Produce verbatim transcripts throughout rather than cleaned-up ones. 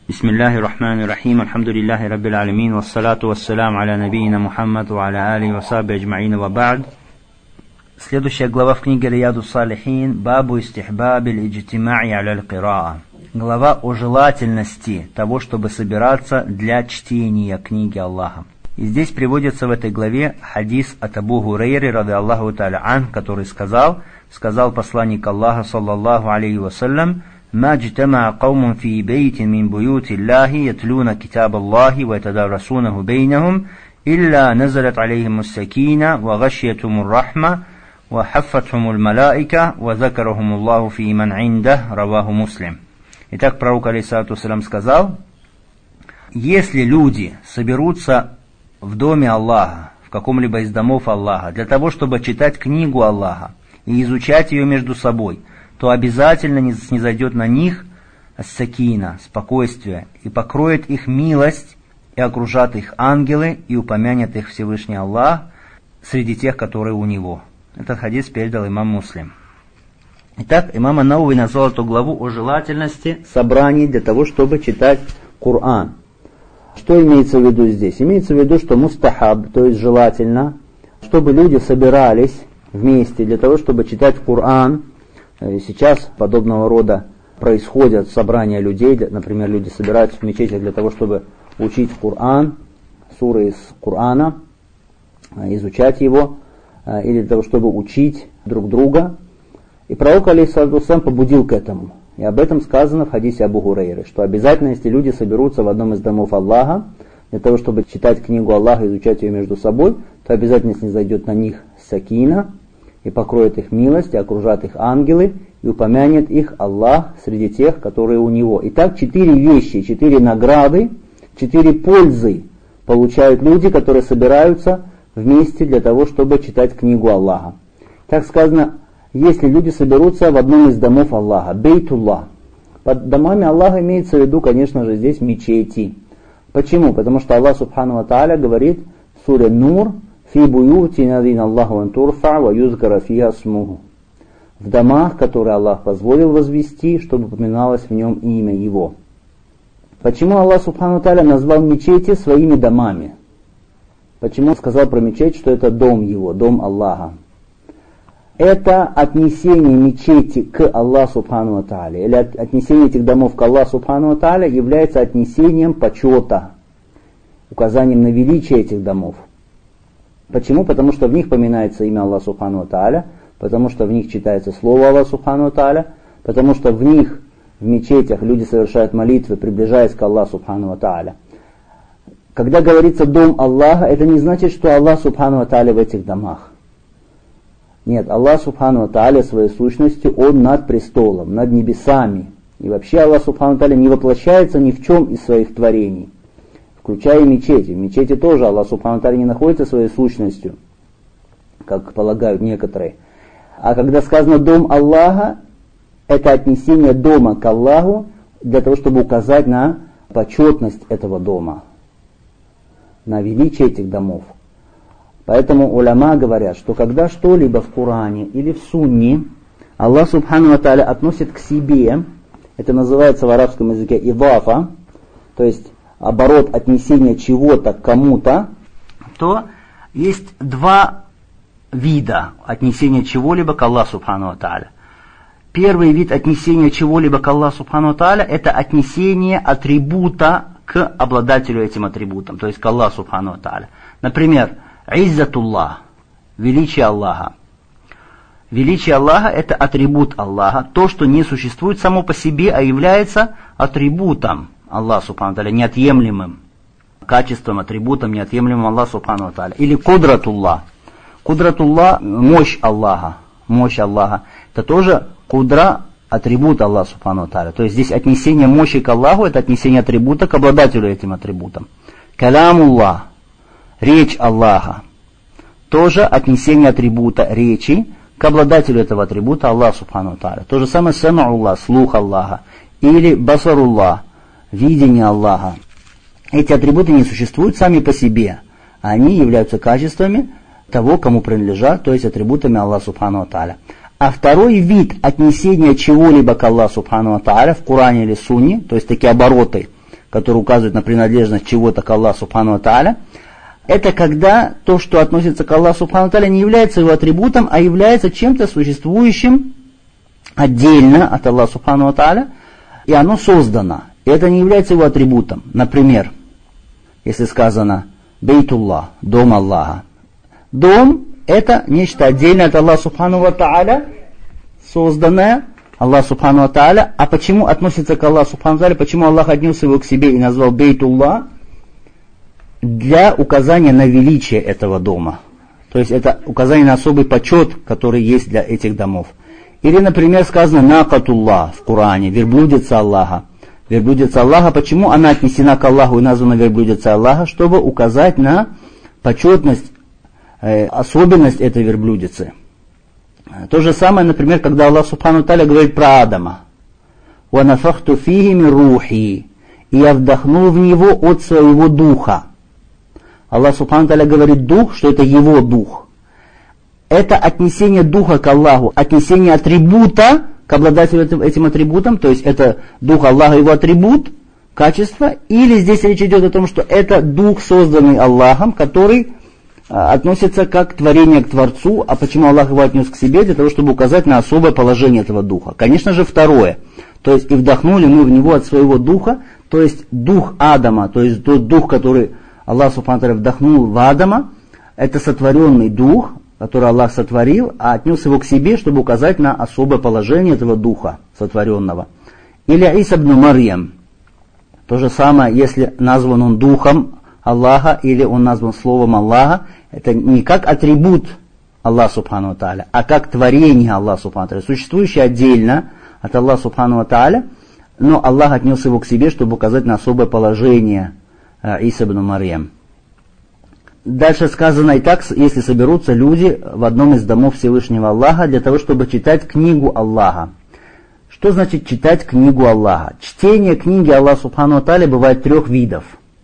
Бисмиллахи рахмани рахим, альхамдулиллахи раббил алямин, вассалату вассалям аля набийна Мухаммад ва аля алихи ва сахбихи аджмаин ва ба'д. Следующая глава в книге Рияду Салихин, бабу истихбабиль иджтима'i аля аль-кираа. Глава о желательности того, чтобы собираться для чтения книги Аллаха. И здесь приводится в этой главе хадис от Абу Хурайры, ради Аллаху та'аля ан, который сказал, сказал посланник Аллаха, саллаллаху алейхи вассалям: ما اجتمع قوم في بيت من بيوت الله يتلون كتاب الله ويتدارسونه بينهم إلا نزلت عليهم السكينة وغشيتهم الرحمة وحفتهم الملائكة وذكرهم الله في من عنده. رواه Муслим. Итак, пророк алейхиссалату вассалям сказал: если люди соберутся в доме Аллаха, в каком-либо из домов Аллаха, для того, чтобы читать книгу Аллаха и изучать ее между собой, то обязательно не снизойдет на них ас-сакина, спокойствие, и покроет их милость, и окружат их ангелы, и упомянет их Всевышний Аллах среди тех, которые у него. Этот хадис передал имам Муслим. Итак, имам ан-Навави назвал эту главу о желательности собраний для того, чтобы читать Коран. Что имеется в виду здесь? Имеется в виду, что мустахаб, то есть желательно, чтобы люди собирались вместе для того, чтобы читать Коран. Сейчас подобного рода происходят собрания людей, например, люди собираются в мечетях для того, чтобы учить Коран, суры из Корана, изучать его, или для того, чтобы учить друг друга. И пророк алейхиссалату вассалям побудил к этому. И об этом сказано в хадисе Абу Хурайры, что обязательно, если люди соберутся в одном из домов Аллаха, для того, чтобы читать книгу Аллаха, изучать ее между собой, то обязательно снизойдет на них сакина, и покроет их милость, и окружат их ангелы, и упомянет их Аллах среди тех, которые у него. Итак, четыре вещи, четыре награды, четыре пользы получают люди, которые собираются вместе для того, чтобы читать книгу Аллаха. Так сказано, если люди соберутся в одном из домов Аллаха, Бейтуллах. Под домами Аллаха имеется в виду, конечно же, здесь мечети. Почему? Потому что Аллах Субхану ва Тааля говорит в суре Нур: «Фи буюти надин Аллаху ан турфа ва юзкара фиха смуху». В домах, которые Аллах позволил возвести, чтобы упоминалось в нем имя Его. Почему Аллах Субхану ва Тааля назвал мечети своими домами? Почему Он сказал про мечеть, что это дом Его, дом Аллаха? Это отнесение мечети к Аллаху Субхану ва Тааля, или отнесение этих домов к Аллаху Субхану ва Тааля является отнесением почета, указанием на величие этих домов. Почему? Потому что в них поминается имя Аллаха Субхану ва Тааля, потому что в них читается слово Аллаха Субхану ва Тааля, потому что в них, в мечетях, люди совершают молитвы, приближаясь к Аллаху Субхану ва Тааля. Когда говорится дом Аллаха, это не значит, что Аллах Субхану ва Тааля в этих домах. Нет, Аллах Субхану ва Тааля своей сущностью, Он над престолом, над небесами. И вообще Аллах Субхану ва Тааля не воплощается ни в чем из своих творений, включая мечети. В мечети тоже Аллах Субхану ва Тааля не находится своей сущностью, как полагают некоторые. А когда сказано «дом Аллаха», это отнесение дома к Аллаху для того, чтобы указать на почетность этого дома, на величие этих домов. Поэтому уляма говорят, что когда что-либо в Коране или в Сунне Аллах Субхану ва Тааля относит к себе, это называется в арабском языке идафа, то есть оборот отнесения чего-то к кому-то, то есть два вида отнесения чего-либо к Аллаху Субхану ва Тааля. Первый вид отнесения чего-либо к Аллаху Субхану ва Тааля — это отнесение атрибута к обладателю этим атрибутом, то есть к Аллаху Субхану ва Тааля. Например, иззатуллах, величие Аллаха. Величие Аллаха — это атрибут Аллаха, то, что не существует само по себе, а является атрибутом Аллаха Субхану ва Тааля, неотъемлемым качеством, атрибутом, неотъемлемым Аллаха Субхану ва Тааля. Или кудратуллах. Кудратуллах — мощь Аллаха. Мощь Аллаха — это тоже кудра, атрибут Аллаха Субхану ва Тааля. То есть здесь отнесение мощи к Аллаху — это отнесение атрибута к обладателю этим атрибутом. Калямуллах — речь Аллаха. Тоже отнесение атрибута речи к обладателю этого атрибута Аллаха Субхану ва Тааля. То же самое самауллах — слух Аллаха. Или басаруллах — видение Аллаха. Эти атрибуты не существуют сами по себе. Они являются качествами того, кому принадлежат, то есть атрибутами Аллаха Субхану ва Тааля. А второй вид отнесения чего-либо к Аллаху Субхану ва Тааля в Коране или Сунне, то есть такие обороты, который указывает на принадлежность чего-то к Аллаху Субхану ва Тааля, это когда то, что относится к Аллаху Субхану ва Тааля, не является его атрибутом, а является чем-то существующим отдельно от Аллаха Субхану ва Тааля, и оно создано. И это не является его атрибутом. Например, если сказано «Бейтуллах», «Дом Аллаха». Дом – это нечто отдельное от Аллаха Субхану ва Тааля, созданное Аллах Субхану ва Тааля. А почему относится к Аллаху Субхану ва Тааля? Почему Аллах отнес его к себе и назвал Бейтуллах? Для указания на величие этого дома. То есть это указание на особый почет, который есть для этих домов. Или, например, сказано «Накатуллах» в Коране, верблюдица Аллаха. Верблюдица Аллаха, почему она отнесена к Аллаху и названа верблюдица Аллаха? Чтобы указать на почетность, э, особенность этой верблюдицы. То же самое, например, когда Аллах Субхану Тааля говорит про Адама. «Ванафахту фихи мин рухи», и я вдохнул в него от своего духа. Аллах Субхану Тааля говорит дух, что это его дух. Это отнесение духа к Аллаху, отнесение атрибута к обладателю этим, этим атрибутом, то есть это дух Аллаха, его атрибут, качество, или здесь речь идет о том, что это дух, созданный Аллахом, который а, относится как творение к Творцу. А почему Аллах его отнес к себе? Для того, чтобы указать на особое положение этого духа. Конечно же, второе. То есть и вдохнули мы в него от своего духа, то есть дух Адама, то есть тот дух, который Аллах Субхану ва Тааля вдохнул в Адама, это сотворенный дух, который Аллах сотворил, а отнес его к себе, чтобы указать на особое положение этого духа сотворенного. Или Иса ибн Марьям. То же самое, если назван он духом Аллаха, или он назван словом Аллаха, это не как атрибут Аллаха Субхану ва Тааля, а как творение Аллаха Субхану ва Тааля, существующее отдельно от Аллаха Субхану ва Тааля, но Аллах отнес его к себе, чтобы указать на особое положение Иса ибн Марьям. Дальше сказано и так, если соберутся люди в одном из домов Всевышнего Аллаха для того, чтобы читать книгу Аллаха. Что значит читать книгу Аллаха? Чтение книги Аллаха Субхану ва Тааля бывает трех видов.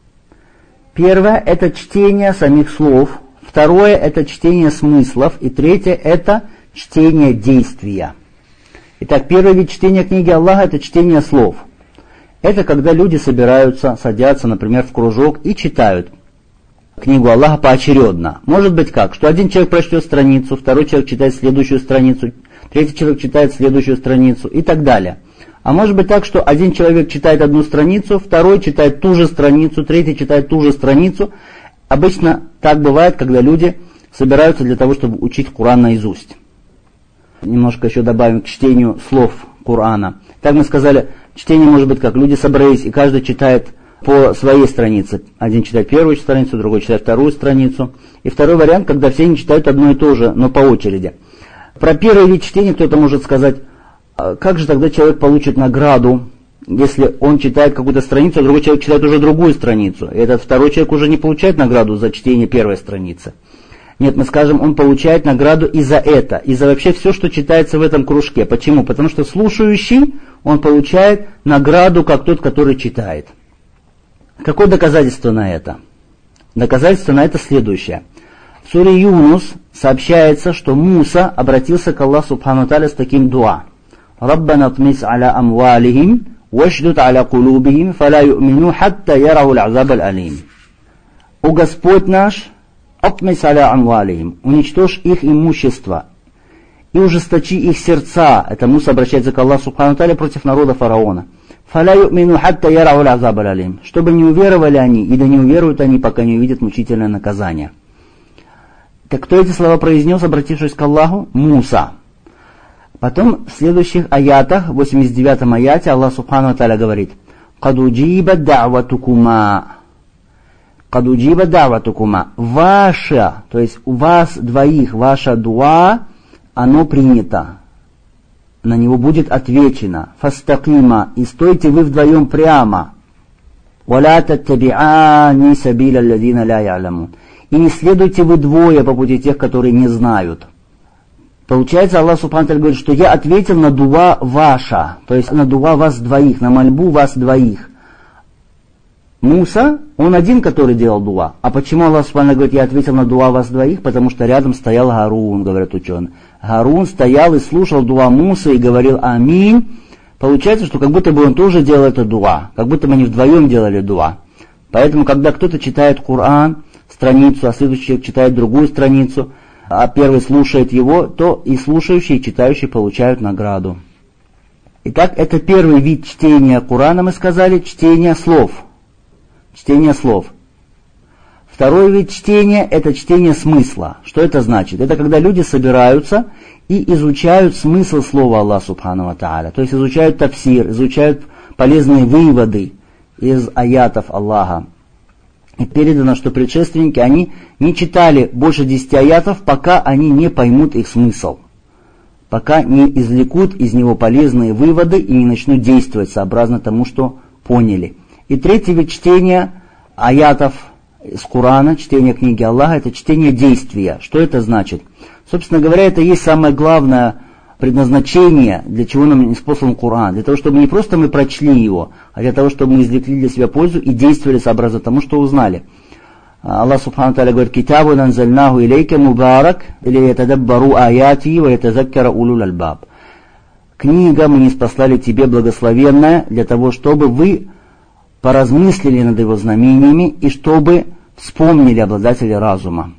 Первое – это чтение самих слов. Второе – это чтение смыслов. И третье – это чтение действия. Итак, первый вид чтения книги Аллаха – это чтение слов. Это когда люди собираются, садятся, например, в кружок и читают книгу Аллаха поочередно. Может быть как? Что один человек прочтет страницу, второй человек читает следующую страницу, третий человек читает следующую страницу и так далее. А может быть так, что один человек читает одну страницу, второй читает ту же страницу, третий читает ту же страницу. Обычно так бывает, когда люди собираются для того, чтобы учить Коран наизусть. Немножко еще добавим к чтению слов Корана. Так мы сказали, чтение может быть как? Люди собрались, и каждый читает по своей странице. Один читает первую страницу, другой читает вторую страницу. И второй вариант, когда все не читают одно и то же, но по очереди. Про первый вид чтения кто-то может сказать, как же тогда человек получит награду, если он читает какую-то страницу, а другой человек читает уже другую страницу. И этот второй человек уже не получает награду за чтение первой страницы. Нет, мы скажем, он получает награду и за это, и за вообще все, что читается в этом кружке. Почему? Потому что слушающий, он получает награду, как тот, который читает. Какое доказательство на это? Доказательство на это следующее. В суре Юнус сообщается, что Муса обратился к Аллаху Субхану ва Тааля с таким дуа. «Раббана тмис аля амвалихим, вашдуд аля кулубихим, фаля ю'мину хатта яраху аль-азаб аль-алим». «О Господь наш, атмис аля амвалихим, уничтожь их имущество и ужесточи их сердца». Это Муса обращается к Аллаху Субхану ва Тааля против народа фараона. «Фаля ю'мину хатта яраху аль-азаб аль-алим», чтобы не уверовали они, и да не уверуют они, пока не увидят мучительное наказание. Так кто эти слова произнес, обратившись к Аллаху? Муса. Потом в следующих аятах, в восемьдесят девятом аяте, Аллах Субхану ва Тааля говорит: «Кад уджиба да'ватукума». «Кад уджиба да'ватукума». Ваша, то есть у вас двоих, ваша дуа, оно принято. На него будет отвечено. «Фастакима», и стойте вы вдвоем прямо. «Валя таттаби'ани сабиля алладина ля я'ламун». И не следуйте вы двое по пути тех, которые не знают. Получается, Аллах Субхану ва Тааля говорит, что я ответил на дуа ваша, то есть на дуа вас двоих, на мольбу вас двоих. Муса, он один, который делал дуа. А почему Аллах Субхану ва Тааля говорит, я ответил на дуа вас двоих? Потому что рядом стоял Гарун, говорят ученые. Гарун стоял и слушал дуа Мусы и говорил аминь, получается, что как будто бы он тоже делал это дуа, как будто бы они вдвоем делали дуа. Поэтому, когда кто-то читает Коран, страницу, а следующий человек читает другую страницу, а первый слушает его, то и слушающий, и читающий получают награду. Итак, это первый вид чтения Корана, мы сказали, чтение слов. Чтение слов. Второй вид чтения – это чтение смысла. Что это значит? Это когда люди собираются и изучают смысл слова Аллаха Субхану ва Тааля. То есть изучают тафсир, изучают полезные выводы из аятов Аллаха. И передано, что предшественники, они не читали больше десяти аятов, пока они не поймут их смысл. Пока не извлекут из него полезные выводы и не начнут действовать сообразно тому, что поняли. И третий вид чтения аятов из Корана, чтение книги Аллаха, это чтение действия. Что это значит? Собственно говоря, это и есть самое главное предназначение, для чего нам испослан Коран. Для того, чтобы не просто мы прочли его, а для того, чтобы мы извлекли для себя пользу и действовали сообразно тому, что узнали. Аллах Субхану Тааля говорит: «Китабу нанзальнаху илейка мубарак, или ятадаббару аяти, ва ятазаккара улул альбаб». Книга мы ниспослали тебе благословенная, для того, чтобы вы поразмыслили над его знамениями и чтобы вспомнили обладатели разума.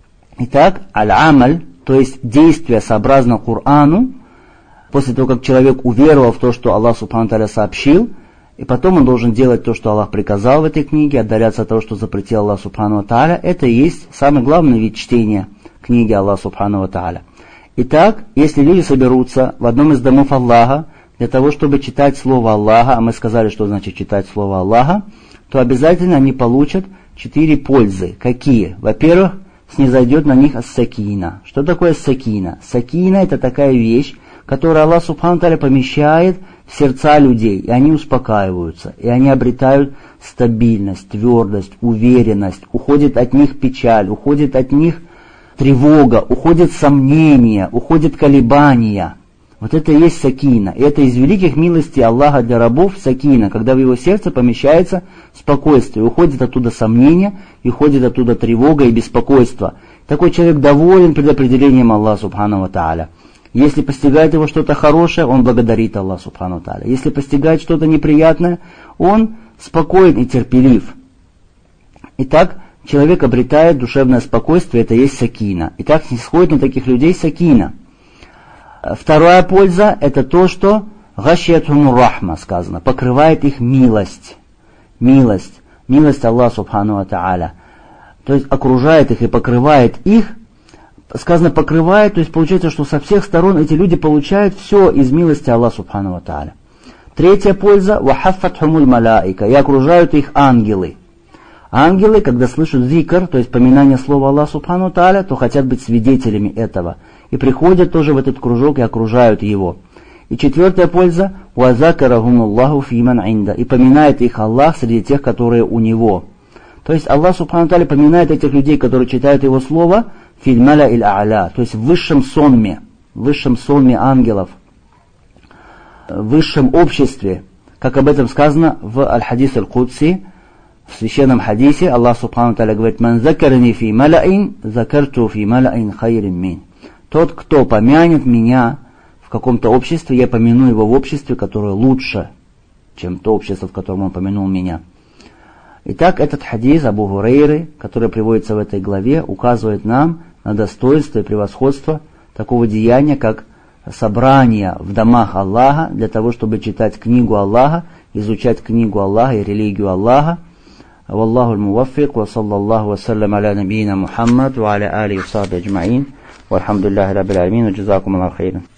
Итак, аль-амаль, то есть действие сообразно Корану, после того, как человек уверовал в то, что Аллах Субхану Тааля сообщил, и потом он должен делать то, что Аллах приказал в этой книге, отдаляться от того, что запретил Аллах Субхану Тааля, это и есть самый главный вид чтения книги Аллаха Субхану Тааля. Итак, если люди соберутся в одном из домов Аллаха для того, чтобы читать Слово Аллаха, а мы сказали, что значит читать Слово Аллаха, то обязательно они получат четыре пользы. Какие? Во-первых, снизойдет на них ас-сакина. Что такое ас-сакина? Сакина — это такая вещь, которую Аллах Субхану Тааля помещает в сердца людей, и они успокаиваются, и они обретают стабильность, твердость, уверенность, уходит от них печаль, уходит от них тревога, уходит сомнения, уходит колебания. Вот это и есть сакина. И это из великих милостей Аллаха для рабов сакина, когда в его сердце помещается спокойствие, уходит оттуда сомнения, и уходит оттуда тревога и беспокойство. Такой человек доволен предопределением Аллаха Субхану ва Тааля. Если постигает его что-то хорошее, он благодарит Аллаха Субхану ва Тааля. Если постигает что-то неприятное, он спокоен и терпелив. Итак, человек обретает душевное спокойствие, это и есть сакина. Итак, исходит на таких людей сакина. Вторая польза — это то, что гашиятхумур рахма сказано, покрывает их милость. Милость. Милость Аллаха Субхану ва Тааля. То есть окружает их и покрывает их. Сказано покрывает, то есть получается, что со всех сторон эти люди получают все из милости Аллаха Субхану ва Тааля. Третья польза — вахаффатхумуль малаика, и окружают их ангелы. Ангелы, когда слышат зикр, то есть поминание слова Аллаха Субхану ва Тааля, то хотят быть свидетелями этого. И приходят тоже в этот кружок и окружают его. И четвертая польза — вазакарахумуллаху фиман инда, и поминает их Аллах среди тех, которые у него. То есть Аллах Субхану ва Тааля поминает этих людей, которые читают его слово, фильмаля иль а'ля, то есть в высшем сонме, в высшем сонме ангелов, в высшем обществе, как об этом сказано в аль-хадис аль-кудси, в священном хадисе. Аллах Субхану ва Тааля говорит: «Ман закарни фи малаин, закарту фи малаин хайрин мин». Тот, кто помянет меня в каком-то обществе, я помяну его в обществе, которое лучше, чем то общество, в котором он помянул меня. Итак, этот хадис Абу Хурейры, который приводится в этой главе, указывает нам на достоинство и превосходство такого деяния, как собрание в домах Аллаха, для того, чтобы читать книгу Аллаха, изучать книгу Аллаха и религию Аллаха. Валлаху аль-муваффик, ва саллаллаху ва саллям аля набийна Мухаммад, ва аля алихи ва сахбихи аджмаин, вальхамдулиллахи раббил аламин, ва джазакум Аллаху хайран.